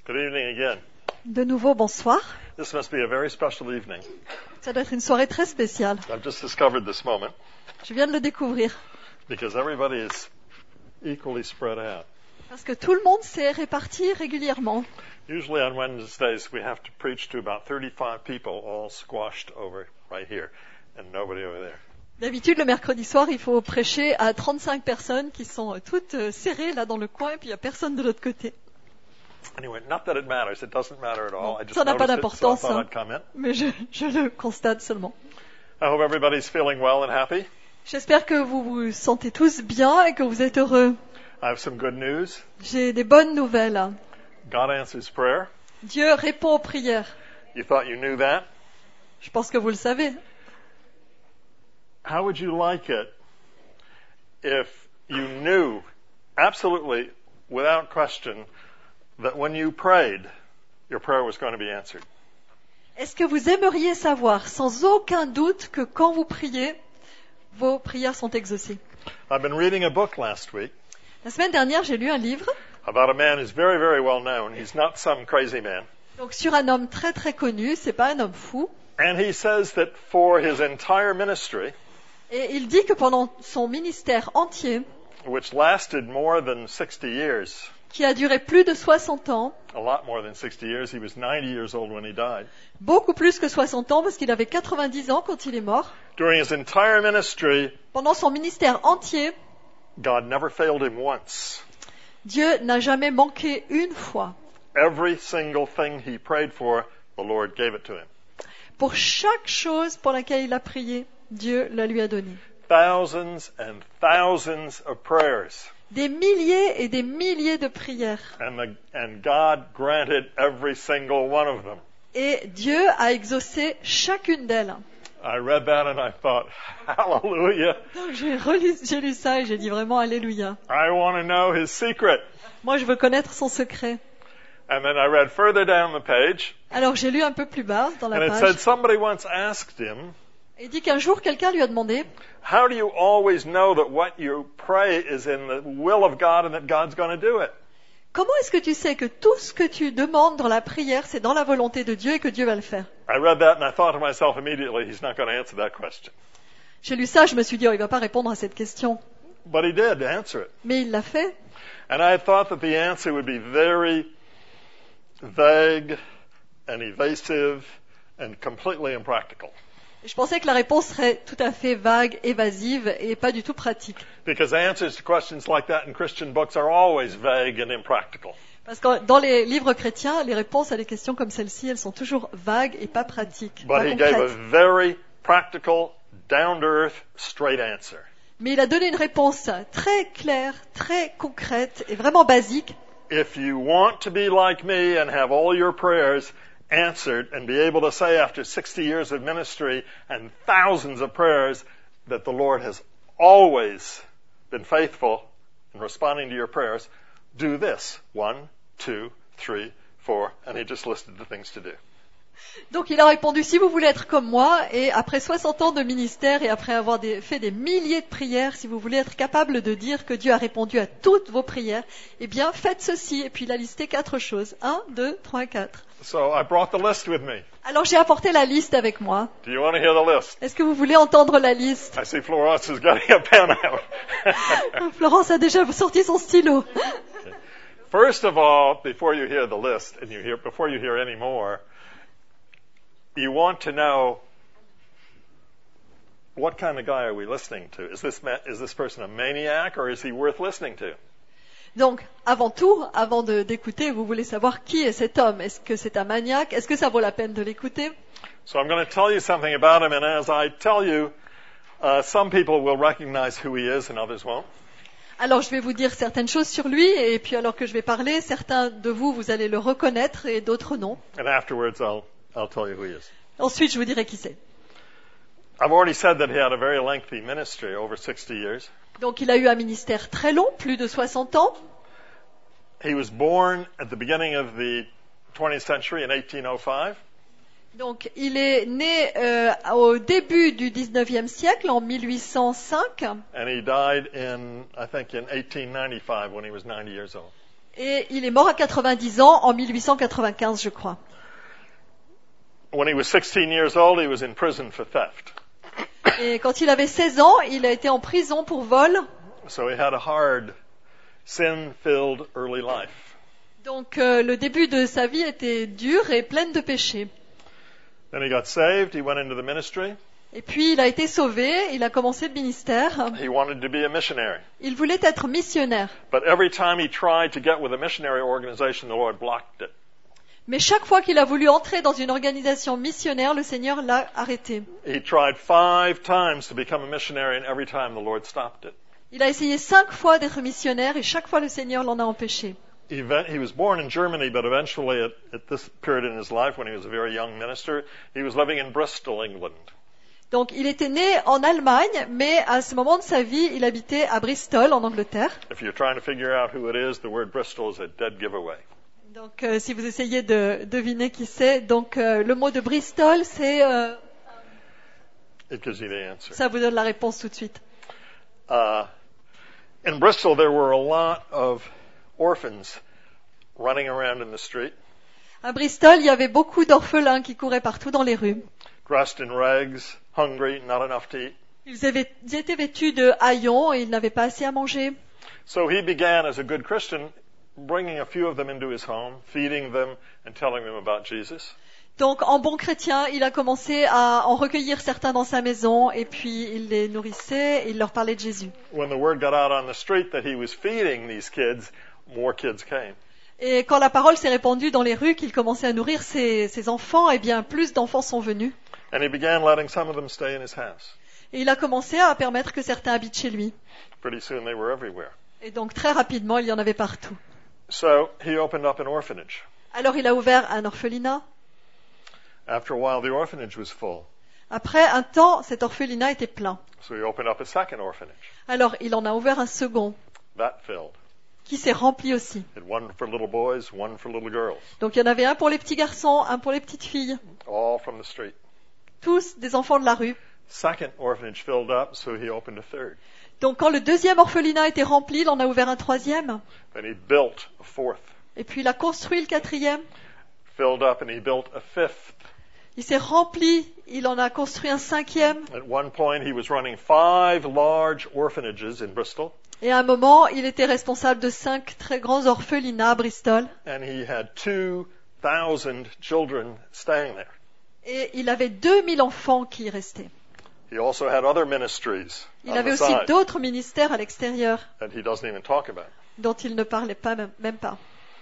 Good evening again. De nouveau, bonsoir. This must be a very special evening. Ça doit être une soirée très spéciale. I've just discovered this moment Je viens de le découvrir. because everybody is equally spread out. Parce que tout le monde s'est réparti régulièrement. Usually on Wednesdays we have to preach to about 35 people all squashed over right here and nobody over there. D'habitude, le mercredi soir, il faut prêcher à 35 personnes qui sont toutes serrées là dans le coin et puis il n'y a personne de l'autre côté. Anyway, not that it matters. It doesn't matter at all. I just Ça n'a pas noticed it, so I d'importance, thought hein. I'd comment. Mais je le constate seulement. I hope everybody's feeling well and happy. J'espère que vous vous sentez tous bien et que vous êtes heureux. I have some good news. J'ai des bonnes nouvelles. God answers prayer. Dieu répond aux prières. You thought you knew that? Je pense que vous le savez. How would you like it if you knew absolutely, without question, that when you prayed, your prayer was going to be answered? Est-ce que vous aimeriez savoir, sans aucun doute, que quand vous priez, vos prières sont exaucées? I've been reading a book last week La semaine dernière, j'ai lu un livre about a man who's very, very well known. He's not some crazy man. donc sur un homme très très connu, c'est pas un homme fou, And he says that for his entire ministry, et il dit que pendant son ministère entier, which lasted more than 60 years, qui a duré plus de 60 ans, a lot more than 60 years, he was 90 years old when he died. beaucoup plus que 60 ans parce qu'il avait 90 ans quand il est mort, During his entire ministry, pendant son ministère entier, God never failed him once. Dieu n'a jamais manqué une fois. Every single thing he prayed for, the Lord gave it to him. Pour chaque chose pour laquelle il a prié, Dieu la lui a donnée. Thousands and thousands of prayers. Des milliers et des milliers de prières. And God granted every single one of them. Et Dieu a exaucé chacune d'elles. I read that and I thought, hallelujah. Donc j'ai lu ça et j'ai dit vraiment Alléluia. I want to know his secret. Moi, je veux connaître son secret. And then I read further down the page, Alors j'ai lu un peu plus bas dans la and it page. said somebody once asked him, Et il dit qu'un jour, quelqu'un lui a demandé how do you always know that what you pray is in the will of God and that God's going to do it? « Comment est-ce que tu sais que tout ce que tu demandes dans la prière, c'est dans la volonté de Dieu et que Dieu va le faire ?» I read that and I thought to myself immediately, he's not going to answer that question. J'ai lu ça, je me suis dit, oh, il va pas répondre à cette question. But he did answer it. Mais il l'a fait. And I thought that the answer would be very vague and evasive and completely impractical. Et je pensais que la réponse serait tout à fait vague, évasive et pas du tout pratique. Because answers to questions like that in Christian books are always vague and impractical. Parce que dans les livres chrétiens, les réponses à des questions comme celle-ci, elles sont toujours vagues et pas pratiques, But pas he gave a concrètes. very practical, down-to-earth, straight answer. Mais il a donné une réponse très claire, très concrète et vraiment basique. If you want to be like me and have all your prayers answered and be able to say after 60 years of ministry and thousands of prayers that the Lord has always been faithful in responding to your prayers, do this. 1, 2, 3, 4, and he just listed the things to do. Donc il a répondu, si vous voulez être comme moi, et après 60 ans de ministère et après avoir fait des milliers de prières, si vous voulez être capable de dire que Dieu a répondu à toutes vos prières, eh bien faites ceci. Et puis il a listé 4 choses. 1, 2, 3, 4. So I brought the list with me. Alors j'ai apporté la liste avec moi. Do you want to hear the list? Est-ce que vous voulez entendre la liste? I see Florence is getting a pen out. Florence a déjà sorti son stylo. First of all, before you hear the list, and before you hear any more, you want to know what kind of guy are we listening to? Is this person a maniac or is he worth listening to? Donc, avant tout, avant d'écouter, vous voulez savoir qui est cet homme. Est-ce que c'est un maniaque? Est-ce que ça vaut la peine de l'écouter? So I'm going to tell you something about him, and as I tell you, some people will recognize who he is and others won't. Alors, je vais vous dire certaines choses sur lui, et puis alors que je vais parler, certains de vous, vous allez le reconnaître, et d'autres non. And afterwards, I'll tell you who he is. Ensuite, je vous dirai qui c'est. I've already said that he had a very lengthy ministry, over 60 years. Donc, il a eu un ministère très long, plus de 60 ans. He was born at the beginning of the 20th century in 1805. Donc, il est né au début du 19e siècle, en 1805. And he died I think in 1895 when he was 90 years old. Et il est mort à 90 ans en 1895, je crois. When he was 16 years old, he was in prison for theft. Et quand il avait 16 ans, il a été en prison pour vol. So he had a hard, sin-filled early life. Donc le début de sa vie était dur et plein de péchés. Then he got saved, he went into the ministry. Et puis il a été sauvé, il a commencé le ministère. He wanted to be a missionary. Il voulait être missionnaire. But every time he tried to get with a missionary organization, the Lord blocked it. Mais chaque fois qu'il a voulu entrer dans une organisation missionnaire, le Seigneur l'a arrêté. He tried 5 times to become a missionary, and every time the Lord stopped it. Il a essayé 5 fois d'être missionnaire et chaque fois le Seigneur l'en a empêché. He was born in Germany, but eventually at this period in his life, when he was a very young minister, he was living in Bristol, England. Donc il était né en Allemagne, mais à ce moment de sa vie, il habitait à Bristol, en Angleterre. If you're trying to figure out who it is, the word Bristol is a dead giveaway. Donc si vous essayez de deviner qui c'est, donc le mot de Bristol, c'est... It gives you the answer. ça vous donne la réponse tout de suite. In Bristol, there were a lot of orphans running around in the street, À Bristol, il y avait beaucoup d'orphelins qui couraient partout dans les rues. dressed in rags, hungry, not enough to eat. Ils étaient vêtus de haillons et ils n'avaient pas assez à manger. So he began, as a good Christian, bringing a few of them into his home, feeding them, and telling them about Jesus. Donc, en bon chrétien, il a commencé à en recueillir certains dans sa maison et puis il les nourrissait et il leur parlait de Jésus. When the word got out on the street that he was feeding these kids, more kids came. Et quand la parole s'est répandue dans les rues qu'il commençait à nourrir ses enfants, eh bien, plus d'enfants sont venus. And he began letting some of them stay in his house. Et il a commencé à permettre que certains habitent chez lui. Pretty soon they were everywhere. Et donc, très rapidement, il y en avait partout. So he opened up an orphanage. Alors, il a ouvert un orphelinat. After a while, the orphanage was full. Après un temps, cet orphelinat était plein. So he opened up a second orphanage. Alors, il en a ouvert un second, That filled. qui s'est rempli aussi. He had one for little boys, one for little girls, Donc, il y en avait un pour les petits garçons, un pour les petites filles. all from the street. Tous des enfants de la rue. Second orphanage filled up, so he opened a third. Donc, quand le deuxième orphelinat était rempli, il en a ouvert un troisième. Then he built a fourth. Et puis, il a construit le quatrième. Filled up, and he built a fifth. Il s'est rempli, il en a construit un cinquième. At one point, he was running 5 large orphanages in Bristol, Et à un moment, il était responsable de 5 très grands orphelinats à Bristol. and he had 2,000 children staying there. Et il avait 2000 enfants qui y restaient. He also had other ministries Il on avait the aussi side d'autres ministères à l'extérieur that he doesn't even talk about. dont il ne parlait pas, même pas.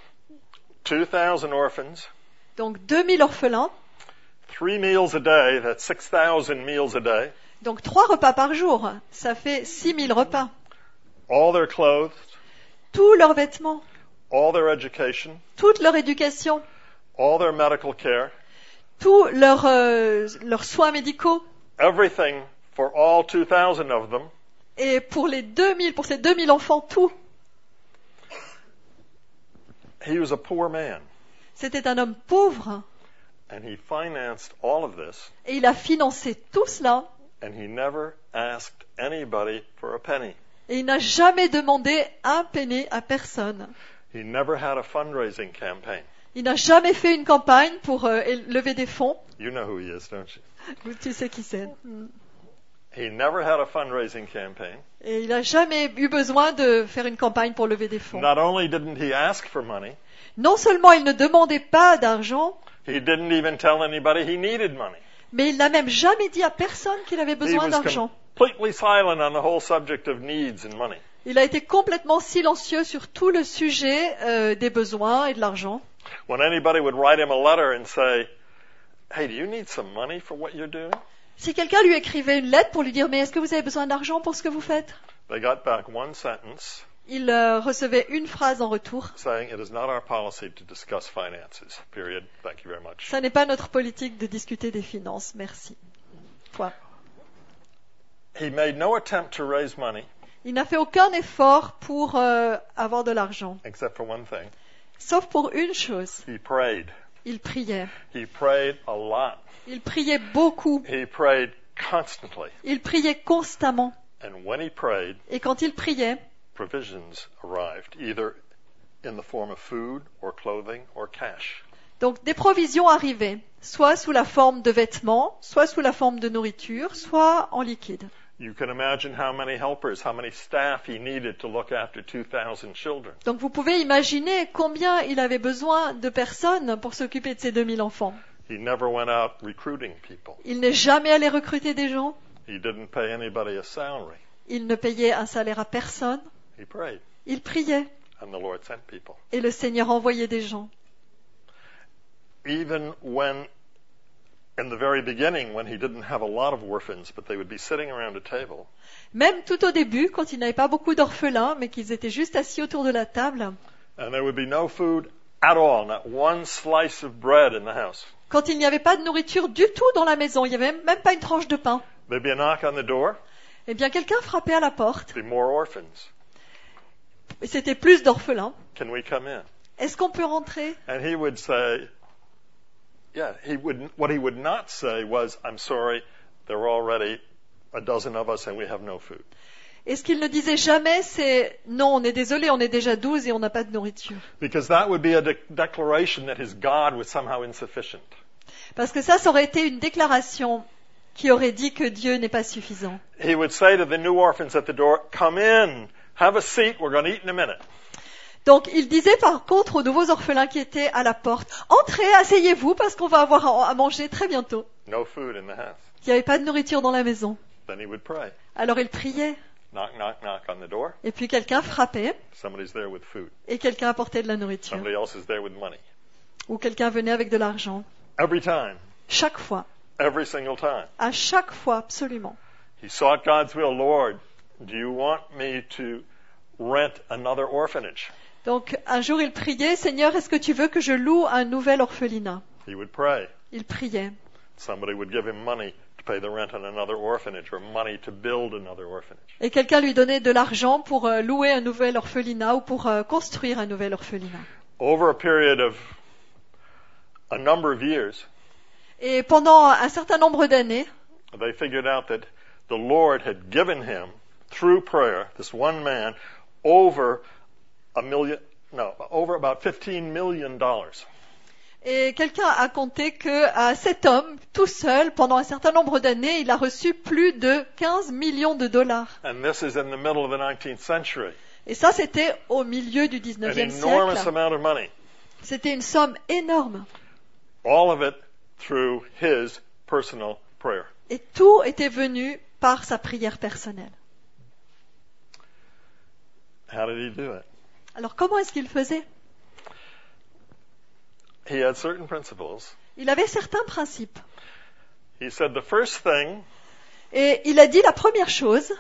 2,000 orphans, Donc 2000 orphelins, 3 meals a day, that's 6,000 meals a day, donc 3 repas par jour, ça fait 6000 repas. all their clothes, Tous leurs vêtements, all their education, toute leur éducation, all their medical care, tous leurs soins médicaux. everything for all 2,000 of them. Et pour ces 2000 enfants, tout. He was a poor man, C'était un homme pauvre. and he financed all of this, Et il a financé tout cela. and he never asked anybody for a penny. Et il n'a jamais demandé un penny à personne. He never had a fundraising campaign. Il n'a jamais fait une campagne pour lever des fonds. You know who he is, don't you? Tu sais qui c'est. He never had a fundraising campaign. Et il n'a jamais eu besoin de faire une campagne pour lever des fonds. Not only didn't he ask for money, Non seulement il ne demandait pas d'argent, he didn't even tell anybody he needed money. mais il n'a même jamais dit à personne qu'il avait He besoin was d'argent. completely silent on the whole subject of needs and money. Il a été complètement silencieux sur tout le sujet des besoins et de l'argent. When anybody would write him a letter and say, "Hey, do you need some money for what you're doing?" Si quelqu'un lui écrivait une lettre pour lui dire « Mais est-ce que vous avez besoin d'argent pour ce que vous faites ?» They got back one sentence Il recevait une phrase en retour. saying, "It is not our policy to discuss finances." Period. Thank you very much. Ça n'est pas notre politique de discuter des finances, merci. Point. He made no attempt to raise money Il n'a fait aucun effort pour avoir de l'argent, except for one thing. sauf pour une chose. He prayed. Il priait. He prayed a lot. Il priait beaucoup. He prayed constantly. Il priait constamment. And when he prayed, Et quand il priait, provisions arrived, either in the form of food or clothing or cash. Donc des provisions arrivaient, soit sous la forme de vêtements, soit sous la forme de nourriture, soit en liquide. You can imagine how many helpers, how many staff he needed to look after 2,000 children. Donc vous pouvez imaginer combien il avait besoin de personnes pour s'occuper de ces 2000 enfants. He never went out recruiting people. Il n'est jamais allé recruter des gens. He didn't pay anybody a salary. Il ne payait un salaire à personne. He prayed, Il priait. and the Lord sent people. Et le Seigneur envoyait des gens. Even when, in the very beginning, when he didn't have a lot of orphans, but they would be sitting around a table, Même tout au début, quand il n'avait pas beaucoup d'orphelins, mais qu'ils étaient juste assis autour de la table, and there would be no food at all, not one slice of bread in the house. quand il n'y avait pas de nourriture du tout dans la maison, il n'y avait même pas une tranche de pain, There'd be a knock on the door, eh bien quelqu'un frappait à la porte. there'd be more orphans. Et c'était plus d'orphelins. Can we come in? Est-ce qu'on peut rentrer? And he would say, what he would not say was, I'm sorry, there were already a dozen of us and we have no food. Et ce qu'il ne disait jamais, c'est non, on est désolé, on est déjà 12 et on n'a pas de nourriture. Because that would be a declaration that his God was somehow insufficient. Parce que ça aurait été une déclaration qui aurait dit que Dieu n'est pas suffisant. He would say to the new orphans at the door, come in, have a seat, we're going to eat in a minute. Donc il disait par contre aux nouveaux orphelins qui étaient à la porte, entrez, asseyez-vous parce qu'on va avoir à manger très bientôt. No food in the house. Il n'y avait pas de nourriture dans la maison. Then he would pray. Alors il priait. Knock, knock, knock on the door. Et puis quelqu'un frappait Somebody's there with food. et quelqu'un apportait de la nourriture. Somebody else is there with money. Ou quelqu'un venait avec de l'argent. Every time. Chaque fois. Every single time. À chaque fois, absolument. He sought God's will. Lord, do you want me to rent another orphanage? Donc un jour il priait, Seigneur, est-ce que tu veux que je loue un nouvel orphelinat? He would pray. Il priait. Somebody would give him money to pay the rent on another orphanage or money to build another orphanage. Et quelqu'un lui donnait de l'argent pour louer un nouvel orphelinat ou pour construire un nouvel orphelinat. Over a period of a number of years, Et pendant un certain nombre d'années, they figured out that the Lord had given him, through prayer, this one man, over about $15 million. et quelqu'un a compté que cet homme, tout seul, pendant un certain nombre d'années, il a reçu plus de 15 millions de dollars. And this is in the middle of the 19th century. Et ça, c'était au milieu du An 19e enormous siècle. amount of money. C'était une somme énorme. All of it through his personal prayer. Et tout était venu par sa prière personnelle. How did he do it? Alors comment est-ce qu'il faisait? He had certain principles. Il avait certains principes. He said the first thing, Et il a dit la première chose,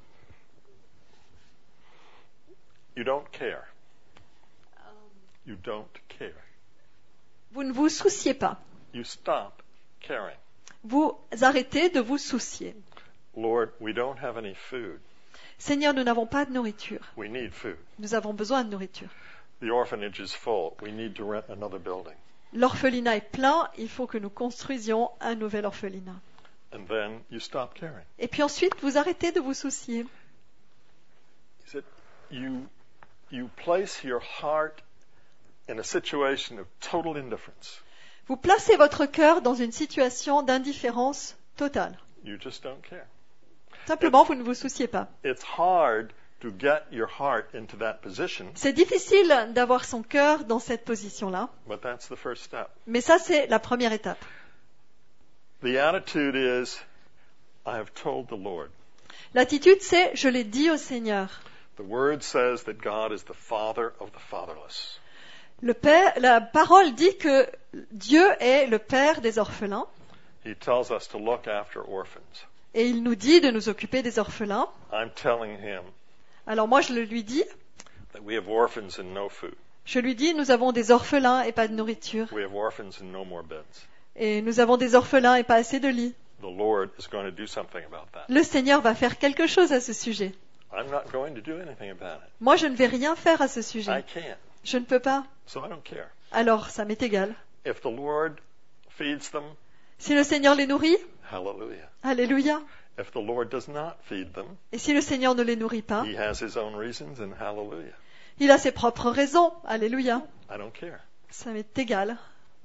you don't care. You don't care. vous ne vous souciez pas. You stop caring. Vous arrêtez de vous soucier. Lord, we don't have any food. Seigneur, nous n'avons pas de nourriture. We need food. Nous avons besoin de nourriture. The orphanage is full. We need to rent another building. L'orphelinat est plein, il faut que nous construisions un nouvel orphelinat. And then you stop caring. Et puis ensuite, vous arrêtez de vous soucier. He said, you place your heart in a situation of total indifference. Vous placez votre cœur dans une situation d'indifférence totale. You just don't care. Simplement, vous ne vous souciez pas. It's hard to get your heart into that position, C'est difficile d'avoir son cœur dans cette position-là, but that's the first step. mais ça, c'est la première étape. The attitude is, I have told the Lord. L'attitude, c'est « je l'ai dit au Seigneur ». The word says that God is the father of the fatherless. La parole dit que Dieu est le père des orphelins He tells us to look after orphans. et il nous dit de nous occuper des orphelins. I'm telling him Alors moi, je le lui dis. that we have orphans and no food. Je lui dis, nous avons des orphelins et pas de nourriture. We have orphans and no more beds. Et nous avons des orphelins et pas assez de lits. The Lord is going to do something about that. Le Seigneur va faire quelque chose à ce sujet. I'm not going to do anything about it. Moi, je ne vais rien faire à ce I sujet. can't. Je ne peux pas. So I don't care. Alors, ça m'est égal. If the Lord feeds them, Si le Seigneur les nourrit, hallelujah. alléluia. If the Lord does not feed them, Et si le Seigneur ne les nourrit pas, he has his own reasons and hallelujah. Il a ses propres raisons. Alléluia. I don't care. Ça m'est égal.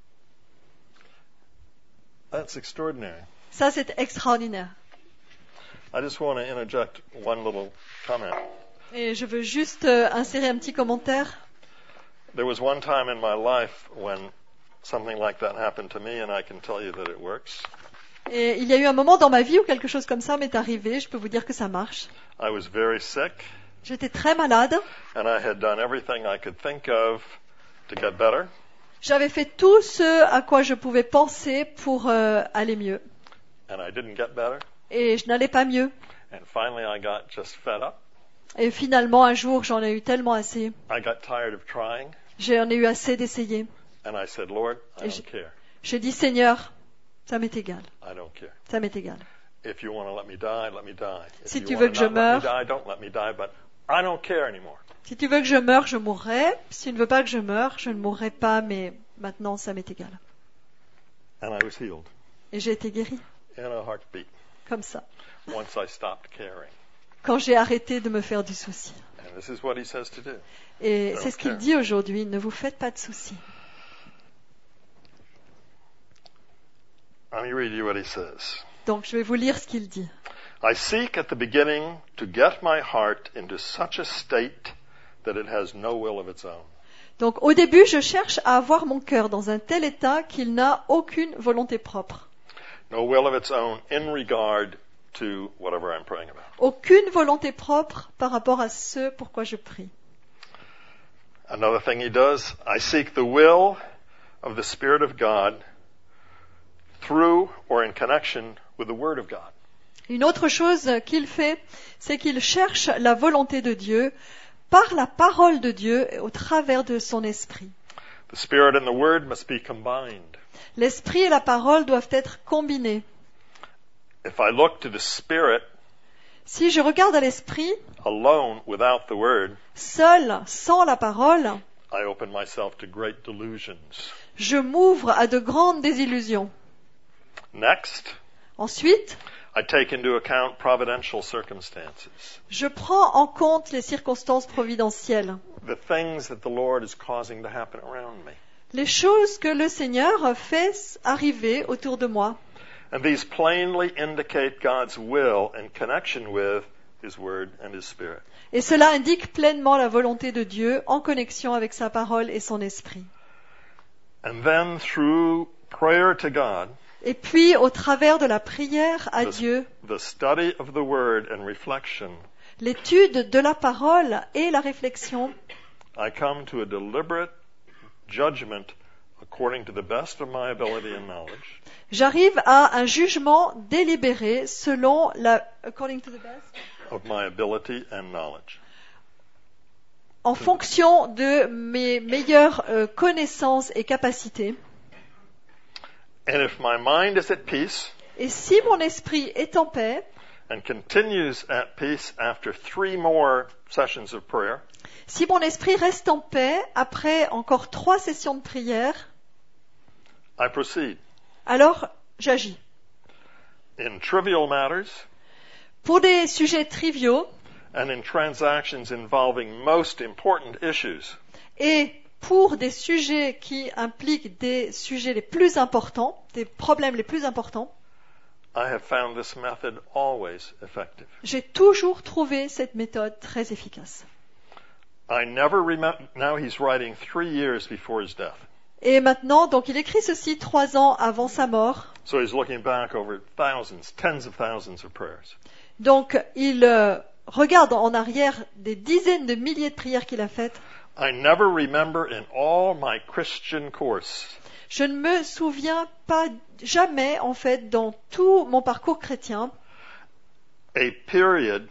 That's extraordinary. Ça, c'est extraordinaire. I just want to interject one little comment. Et je veux juste insérer un petit commentaire. There was one time in my life when something like that happened to me, and I can tell you that it works. Et il y a eu un moment dans ma vie où quelque chose comme ça m'est arrivé. Je peux vous dire que ça marche. I was very sick, J'étais très malade. and I had done everything I could think of to get better, J'avais fait tout ce à quoi je pouvais penser pour aller mieux. and I didn't get better. Et je n'allais pas mieux. And finally, I got just fed up. Et finalement, un jour, j'en ai eu tellement assez. I got tired of trying, J'en ai eu assez d'essayer. and I said, Lord, I Et don't care. J'ai dit, Seigneur, ça m'est égal. I don't care. Ça m'est égal. If you want to let me die, let me die. If Si you tu want veux to que je not let me meure. die, don't let me die, but I don't care anymore. Si tu veux que je meure, je mourrai. Si tu ne veux pas que je meure, je ne mourrai pas, mais maintenant, ça m'est égal. And I was healed Et j'ai été guéri, in a heartbeat comme ça, once I stopped caring. quand j'ai arrêté de me faire du souci. And this is what he says to do. Et c'est ce qu'il dit aujourd'hui, ne vous faites pas de soucis. Let me read you what he says. Donc, je vais vous lire ce qu'il dit. I seek at the beginning to get my heart into such a state that it has no will of its own. Donc, au début, je cherche à avoir mon cœur dans un tel état qu'il n'a aucune volonté propre. No will of its own in regard to whatever I'm praying about. Aucune volonté propre par rapport à ce pourquoi je prie. Another thing he does, I seek the will of the Spirit of God through or in connection with the Word of God. Une autre chose qu'il fait, c'est qu'il cherche la volonté de Dieu par la parole de Dieu et au travers de son esprit. The Spirit and the Word must be combined. L'esprit et la parole doivent être combinés. If I look to the Spirit Si je regarde à l'esprit, alone without the Word, seul, sans la parole, I open myself to great delusions. je m'ouvre à de grandes désillusions. Next, Ensuite, I take into account providential circumstances, je prends en compte les circonstances providentielles, the things that the Lord is causing to happen around me. les choses que le Seigneur fait arriver autour de moi. And these plainly indicate God's will in connection with His Word and His Spirit. Et cela indique pleinement la volonté de Dieu en connexion avec sa parole et son esprit. And then through prayer to God, Et puis, au travers de la prière à Dieu, the study of the Word and reflection, l'étude de la parole et la réflexion, I come to a deliberate judgment according to the best of my ability and knowledge. j'arrive à un jugement délibéré selon according to the best, Of my ability and knowledge. en fonction de mes meilleures connaissances et capacités. And if my mind is at peace Et si mon esprit est en paix, and continues at peace after 3 more sessions of prayer, si mon esprit reste en paix après encore 3 sessions de prière, I proceed. alors j'agis. In trivial matters Pour des sujets triviaux and in transactions involving most important issues, et pour des sujets qui impliquent des sujets les plus importants, des problèmes les plus importants, I have found this method always effective. j'ai toujours trouvé cette méthode très efficace. I never remember, now he's writing 3 years before his death. Et maintenant, donc il écrit ceci 3 ans avant sa mort. So he's looking back over thousands, tens of thousands of prayers. Donc il regarde en arrière des dizaines de milliers de prières qu'il a faites. I never remember in all my Christian course Je ne me souviens pas jamais, en fait, dans tout mon parcours chrétien, a period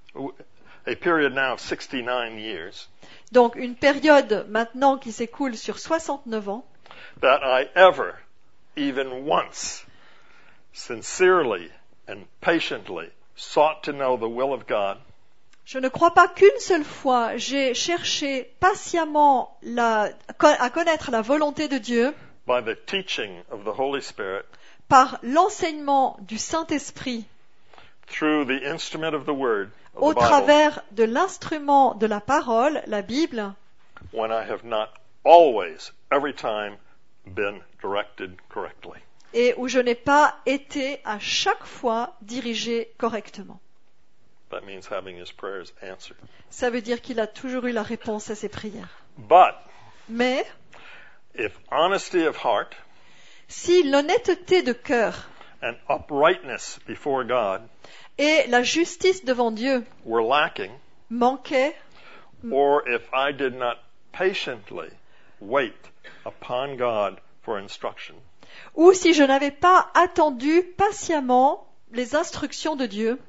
now of 69 years, donc une période maintenant qui s'écoule sur 69 ans, that I ever, even once, sincerely and patiently sought to know the will of God, je ne crois pas qu'une seule fois j'ai cherché patiemment à connaître la volonté de Dieu by the teaching of the Holy Spirit, par l'enseignement du Saint-Esprit through the instrument of the Word, of au the Bible travers de l'instrument de la parole, la Bible, when I have not always, every time, been directed correctly. et où je n'ai pas été à chaque fois dirigé correctement. That means having his prayers answered. Ça veut dire qu'il a toujours eu la réponse à ses prières. But Mais if honesty of heart si l'honnêteté de cœur and uprightness before God et la justice devant Dieu were lacking, manquaient, or if I did not patiently wait upon God for instruction, ou si je n'avais pas attendu patiemment les instructions de Dieu,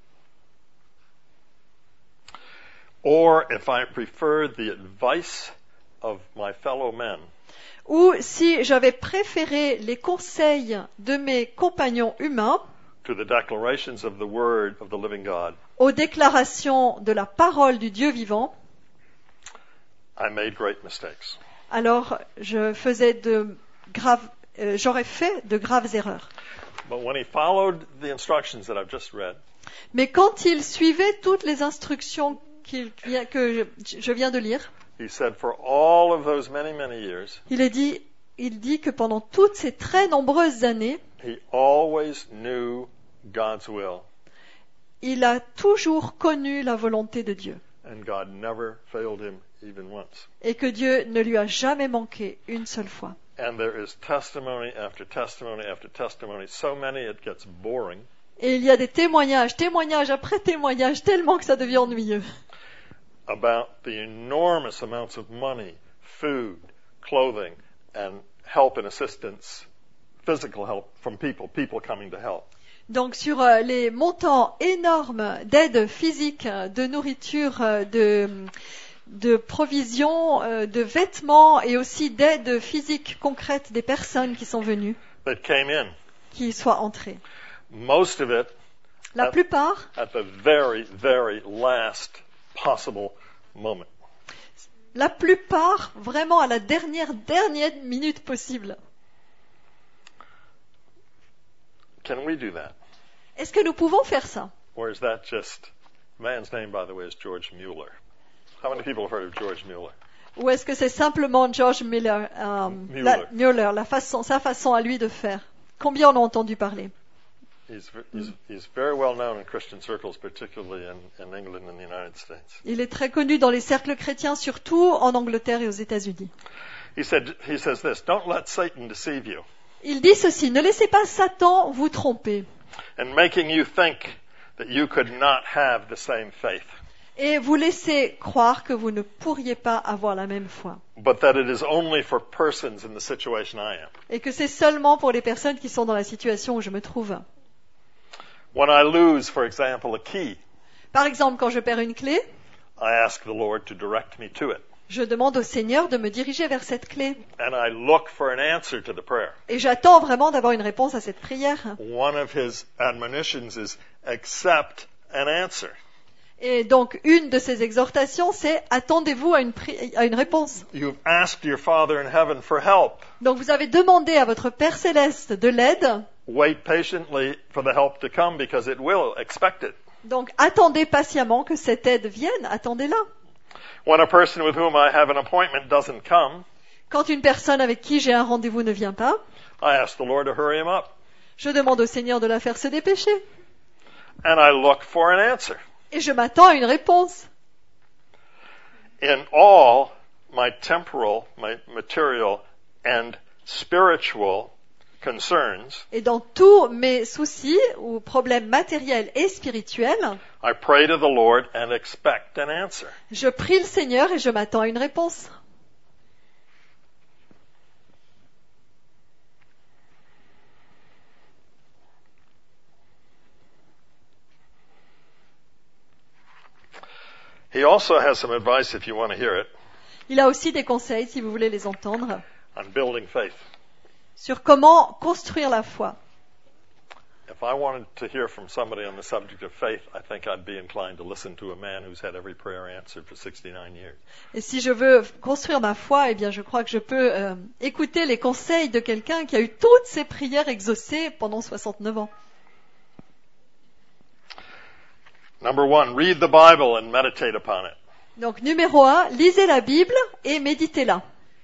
or if I preferred the advice of my fellow men ou si j'avais préféré les conseils de mes compagnons humains to the declarations of the word of the living God, aux déclarations de la parole du Dieu vivant, I made great mistakes. alors j'aurais fait de graves erreurs. But when he followed the instructions that I've just read, Mais quand il suivait toutes les instructions que je viens de lire, he said, for all of those many, many years, il dit que pendant toutes ces très nombreuses années, he always knew God's will, il a toujours connu la volonté de Dieu and God never failed him even once. et que Dieu ne lui a jamais manqué une seule fois. And there is testimony after testimony after testimony, so many it gets boring, Et il y a des témoignages après témoignages, tellement que ça devient ennuyeux, about the enormous amounts of money, food, clothing, and help and assistance, physical help from people coming to help. Donc sur les montants énormes d'aide physique, de nourriture, de provisions, de vêtements et aussi d'aide physique concrète des personnes qui sont venues, That came in, qui soient entrées. most of it La plupart, at the very, very last possible moment. la plupart vraiment à la dernière minute possible. Can we do that? Est-ce que nous pouvons faire ça? Or is that just, man's name, by the way, is George Mueller. How many people have heard of George Mueller? Ou est-ce que c'est simplement George Mueller, Mueller. sa façon à lui de faire? Combien en ont entendu parler? He's very well known in Christian circles, particularly in England and the United States. Il est très connu dans les cercles chrétiens, surtout en Angleterre et aux États-Unis. He says this, don't let Satan deceive you, Il dit ceci, ne laissez pas Satan vous tromper and making you think that you could not have the same faith, et vous laisser croire que vous ne pourriez pas avoir la même foi but that it is only for persons in the situation I am. et que c'est seulement pour les personnes qui sont dans la situation où je me trouve. When I lose, for example, a key, Par exemple, quand je perds une clé, I ask the Lord to direct me to it, je demande au Seigneur de me diriger vers cette clé and I look for an answer to the prayer. et j'attends vraiment d'avoir une réponse à cette prière. One of his admonitions is accept an answer. Et donc, une de ces exhortations, c'est attendez-vous à une réponse. You've asked your Father in heaven for help. Donc, vous avez demandé à votre Père Céleste de l'aide. Wait patiently for the help to come because it will. Expect it. Donc, attendez patiemment que cette aide vienne. Attendez-la. When a person with whom I have an appointment doesn't come, Quand une personne avec qui j'ai un rendez-vous ne vient pas, I ask the Lord to hurry him up. je demande au Seigneur de la faire se dépêcher. And I look for an answer. Et je m'attends à une réponse. In all my temporal, my material, and spiritual concerns, Et dans tous mes soucis ou problèmes matériels et spirituels, I pray to the Lord and expect an answer. je prie le Seigneur et je m'attends à une réponse. He also has some advice, if you want to hear it, Il a aussi des conseils, si vous voulez les entendre, on building faith. sur comment construire la foi. If I wanted to hear from somebody on the subject of faith, I think I'd be inclined to listen to a man who's had every prayer answered for 69 years. Et si je veux construire ma foi, eh bien, je crois que je peux écouter les conseils de quelqu'un qui a eu toutes ses prières exaucées pendant 69 ans. Number 1, read the Bible and meditate upon it. Donc numéro 1, lisez la Bible et méditez-la.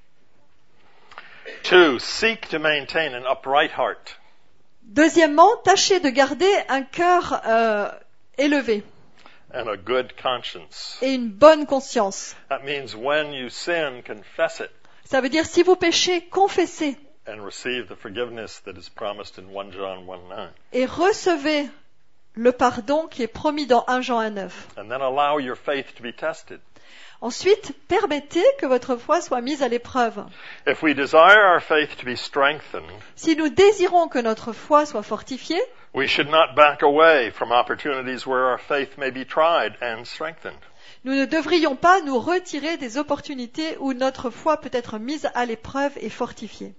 2, seek to maintain an upright heart. Deuxièmement, tâchez de garder un cœur élevé And a good conscience. et une bonne conscience. That means when you sin, confess it Ça veut dire si vous péchez, confessez and receive the forgiveness that is promised in 1 John 1:9. et recevez le pardon qui est promis dans 1 Jean 1,9. And then allow your faith to be tested. Ensuite, permettez que votre foi soit mise à l'épreuve. If we desire our faith to be strengthened, Si nous désirons que notre foi soit fortifiée, we should not back away from opportunities where our faith may be tried and strengthened. nous ne devrions pas nous retirer des opportunités où notre foi peut être mise à l'épreuve et fortifiée.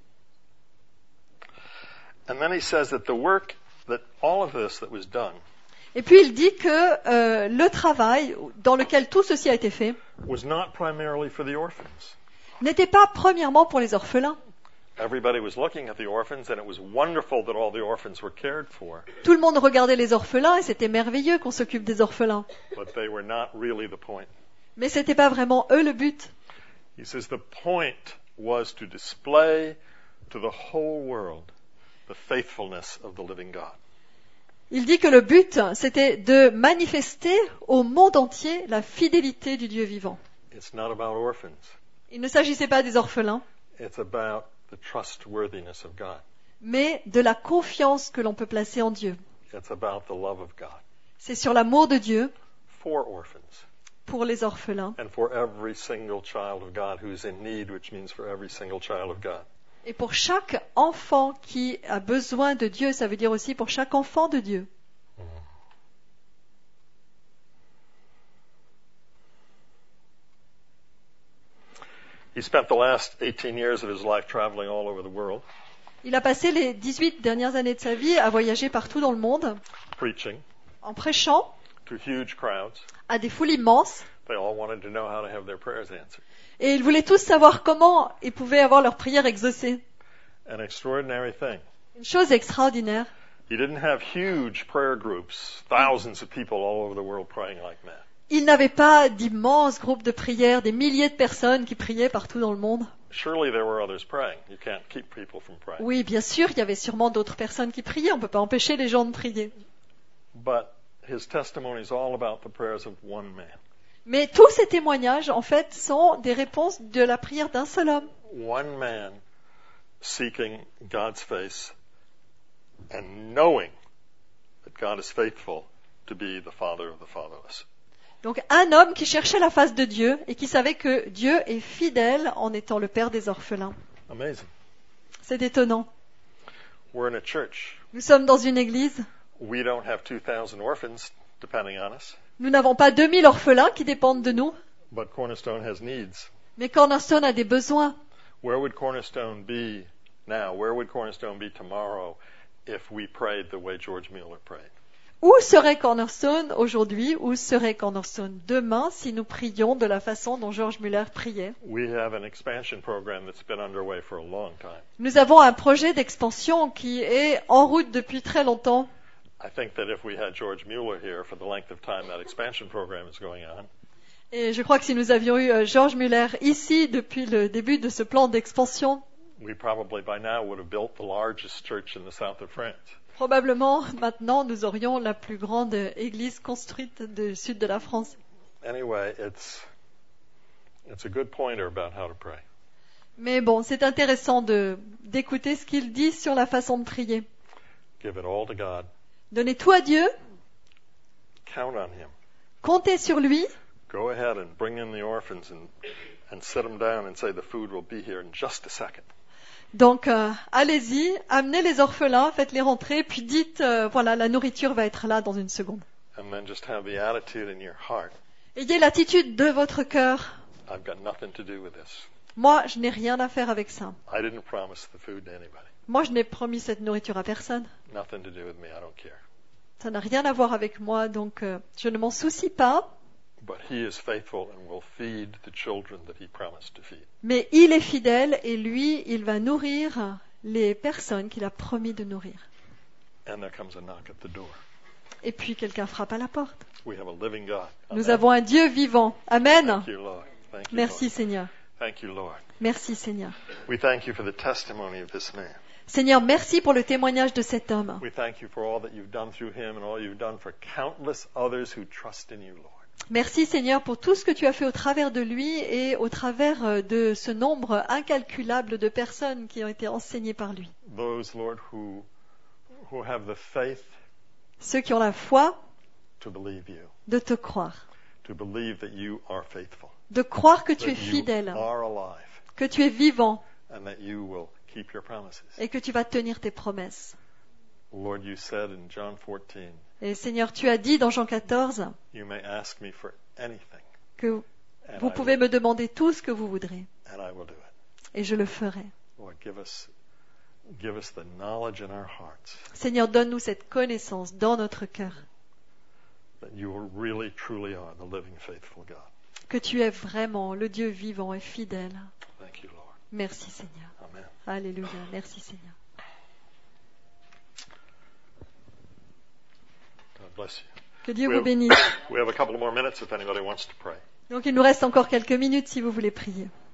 And then he says that the work, that all of this that was done, Et puis il dit que le travail dans lequel tout ceci a été fait was not primarily for the orphans. n'était pas premièrement pour les orphelins. Everybody was looking at the orphans, and it was wonderful that all the orphans were cared for, Tout le monde regardait les orphelins et c'était merveilleux qu'on s'occupe des orphelins. but they were not really the point. Mais c'était pas vraiment eux le but. He says the point was to display to the whole world the faithfulness of the living God. Il dit que le but, c'était de manifester au monde entier la fidélité du Dieu vivant. It's not about orphans. Il ne s'agissait pas des orphelins, It's about the trustworthiness of God. mais de la confiance que l'on peut placer en Dieu. It's about the love of God C'est sur l'amour de Dieu for orphans pour les orphelins and for every single child of God who's in need, which means for every single child of God. et pour chaque enfant qui a besoin de Dieu, ça veut dire aussi pour chaque enfant de Dieu. He spent the last 18 years of his life traveling all over the world, Il a passé les 18 dernières années de sa vie à voyager partout dans le monde, preaching en prêchant to huge crowds. à des foules immenses. They all wanted to know how to have their prayers answered. Et ils voulaient tous savoir comment ils pouvaient avoir leurs prières exaucées. An extraordinary thing. Une chose extraordinaire. He didn't have huge prayer groups, thousands of people all over the world praying like that. Ils n'avaient pas d'immenses groupes de prière, des milliers de personnes qui priaient partout dans le monde. Surely there were others praying. You can't keep people from praying. Oui, bien sûr, il y avait sûrement d'autres personnes qui priaient. On ne peut pas empêcher les gens de prier. But his testimony is all about the prayers of one man. Mais tous ces témoignages, en fait, sont des réponses de la prière d'un seul homme. One man seeking God's face and knowing that God is faithful to be the father of the fatherless. Donc un homme qui cherchait la face de Dieu et qui savait que Dieu est fidèle en étant le père des orphelins. Amazing. C'est étonnant. We're in a church. Nous sommes dans une église. We don't have 2,000 orphans depending on us, Nous n'avons pas 2000 orphelins qui dépendent de nous. but Cornerstone has needs. Mais Cornerstone a des besoins. Where would Cornerstone be now? Where would Cornerstone be tomorrow if we prayed the way George Mueller prayed? Où serait Cornerstone aujourd'hui? Où serait Cornerstone demain si nous prions de la façon dont George Mueller priait? We have an expansion program that's been underway for a long time. Nous avons un projet d'expansion qui est en route depuis très longtemps. I think that if we had George Mueller here for the length of time that expansion program is going on, Et je crois que si nous avions eu George Mueller ici depuis le début de ce plan d'expansion, we probably by now would have built the largest church in the south of France. probablement maintenant nous aurions la plus grande église construite du sud de la France. Anyway, it's a good pointer about how to pray. Mais bon, c'est intéressant d'écouter ce qu'il dit sur la façon de prier. Give it all to God. Donnez tout à Dieu, Count on Him. comptez sur lui, Go ahead and bring in the orphans and sit them down and say the food will be here in just a second. donc allez-y, amenez les orphelins, faites-les rentrer, puis dites, voilà, la nourriture va être là dans une seconde. And then just have the attitude in your heart. Ayez l'attitude de votre cœur. I've got nothing to do with this. Moi, je n'ai rien à faire avec ça. I didn't promise the food to anybody. Moi, je n'ai promis cette nourriture à personne. Nothing to do with me. I don't care. Ça n'a rien à voir avec moi, donc je ne m'en soucie pas. But He is faithful and will feed the children that He promised to feed. Mais il est fidèle et lui, il va nourrir les personnes qu'il a promis de nourrir. And there comes a knock at the door. Et puis quelqu'un frappe à la porte. We have a living God. Nous Amen. avons un Dieu vivant. Amen. Thank you, Lord. Thank you, Merci Lord. Seigneur. Thank you, Lord. Merci Seigneur. We thank you for the testimony of this man. Seigneur, merci pour le témoignage de cet homme. We thank you for all that you've done through him and all you've done for countless others who trust in you, Lord. Merci Seigneur pour tout ce que tu as fait au travers de lui et au travers de ce nombre incalculable de personnes qui ont été enseignées par lui. Those, Lord, who have the faith Ceux qui ont la foi to believe you, de te croire, to believe that you are faithful, de croire que tu that es fidèle, you are alive, que tu es vivant and that you will keep your promises. et que tu vas tenir tes promesses. Lord, you said in John 14, Et Seigneur, tu as dit dans Jean 14 you may ask me for anything, que and vous pouvez me demander tout ce que vous voudrez and I will do it. et je le ferai. Lord, give us the knowledge in our hearts Seigneur, donne-nous cette connaissance dans notre cœur that you really, truly are the living, faithful God. que tu es vraiment le Dieu vivant et fidèle. Thank you, Lord. Merci Seigneur. Amen. Alléluia. Merci Seigneur. God bless you. Que Dieu We vous have- bénisse. We have a couple more minutes if anybody wants to pray. Donc il nous reste encore quelques minutes si vous voulez prier.